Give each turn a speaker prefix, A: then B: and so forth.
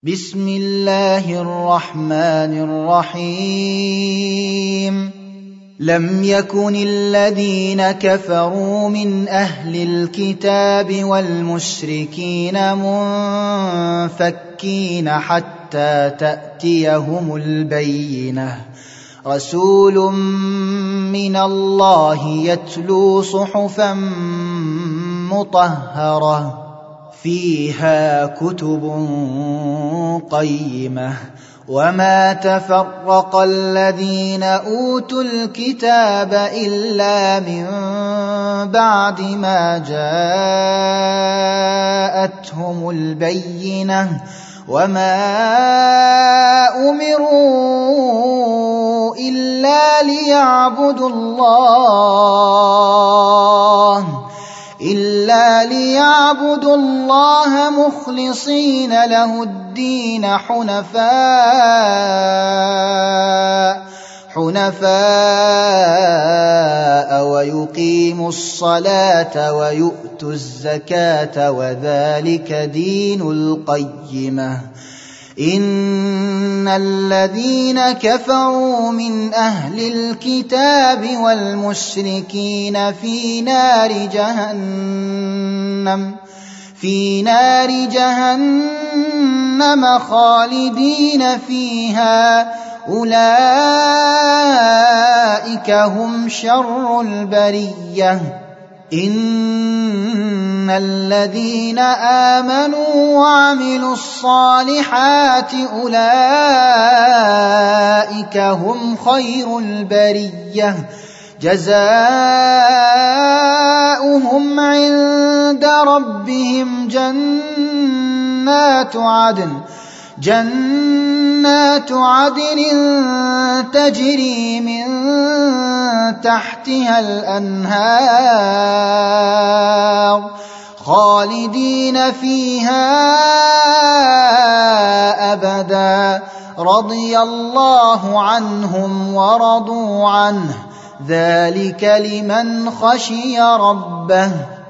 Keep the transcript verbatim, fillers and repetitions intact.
A: بسم الله الرحمن الرحيم لم يكن الذين كفروا من أهل الكتاب والمشركين منفكين حتى تأتيهم البينة رسول من الله يتلو صحفا مطهرة فيها كتب قيمة وما تفرق الذين أوتوا الكتاب إلا من بعد ما جاءتهم البينة وما أمروا إلا ليعبدوا الله إلا ليعبدوا الله مخلصين له الدين حنفاء حنفاء ويقيموا الصلاة ويؤتوا الزكاة وذلك دين القيمة إن الذين كفروا من أهل الكتاب والمشركين في نار جهنم في نار جهنم خالدين فيها أولئك هم شر البرية إن الذين آمنوا وعملوا الصالحات أولئك هم خير البرية جزاؤهم عند ربهم جنات عدن جنات عدن تجري من تحتها الأنهار خالدين فيها أبدا رضي الله عنهم ورضوا عنه ذلك لمن خشي ربه